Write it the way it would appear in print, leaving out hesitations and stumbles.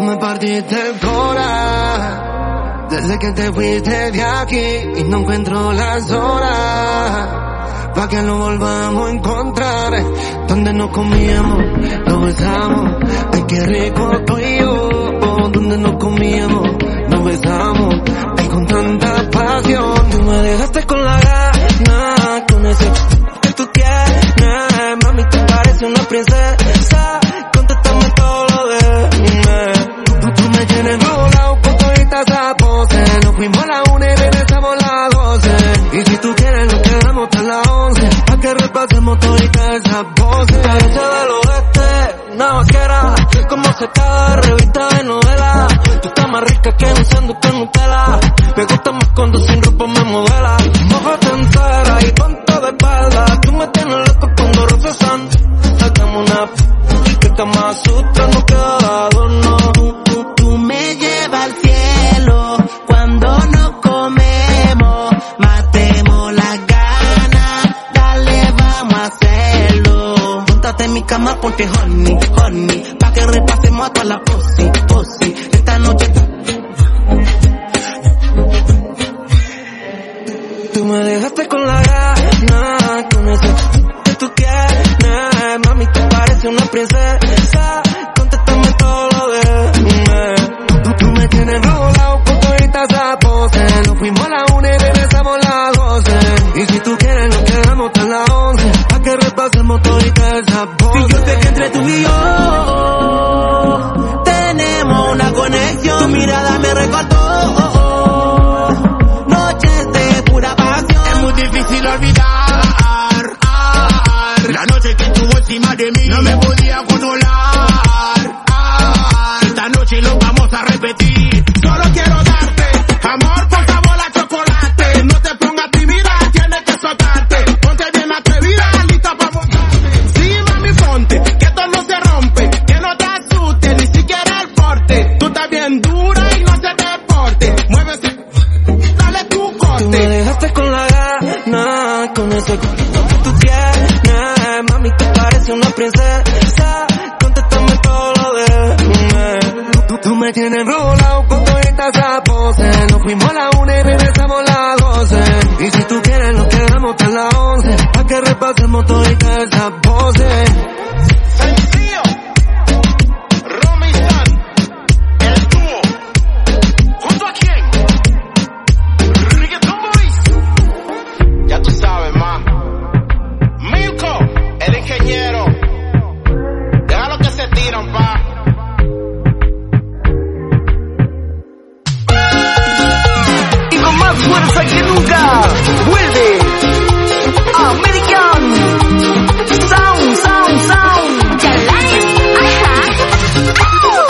me partiste el cora. Desde que te fuiste de aquí y no encuentro las horas pa' que lo volvamos a encontrar. Donde nos comíamos, nos besamos. Ay, qué rico tú y yo. Donde nos comíamos, nos besamos. Ay, con tanta pasión. Tú me dejaste con la gana, con ese que tú quieres. Mami, te parece una princesa. Contéstame todo lo de tú me tienes volado con todita esa pose. Nos fuimos a la 1 y regresamos a las 12. Y si tú quieres nos quedamos hasta las 11 pa' que repasemos todita esa pose. Ella del oeste, una vaquera, como sacada de revista de novela. Tú estás más rica que un sándwich con Nutella. Me gusta más cuando sin ropa me modela. Mójate entera y ponte de espalda. Tú me tienes loco cuando rozan. Hagamos una que Kama Sutra no queda adorno. Tú me llevas al cielo cuando nos comemos. Matemos las ganas, dale, vamos a hacerlo. Póntate en mi cama, ponte horny, horny, pa' que repasemos a toda la posi, posi. Esta noche tú me dejaste con la gana, con eso que tú quieres. Mami, te parece una princesa. Contéstame todo lo de tú me tienes volado con todita esa pose. Nos fuimos a la 1 y regresamos a las 12. Y si tú quieres nos quedamos hasta las 11 pa' que repasemos todita esa pose. y yo sé que entre tú y yo tenemos una conexión. Tu mirada me recordó noches de pura pasión. Es muy difícil olvidar la noche que estuvo encima de mí. No me podía controlar. Esta noche lo vamos a repetir. Solo quiero darte amor, por favor, la chocolate. No te pongas tímida, tienes que soltarte. Ponte bien atrevida, lista pa' montarte. Sí, mami, ponte, que esto no se rompe. Que no te asuste, ni siquiera el porte. Tú estás bien dura y no se deporte. Muévese, dale tu corte. Tú me dejaste con la gana, con ese que tú tienes. Mami, te parece una princesa. Contéstame todo lo de tú me tienes volado con todita esa pose. Nos fuimos a la 1 y regresamos a las 12. Y si tú quieres nos quedamos hasta las 11 pa' que repasemos todita esa pose.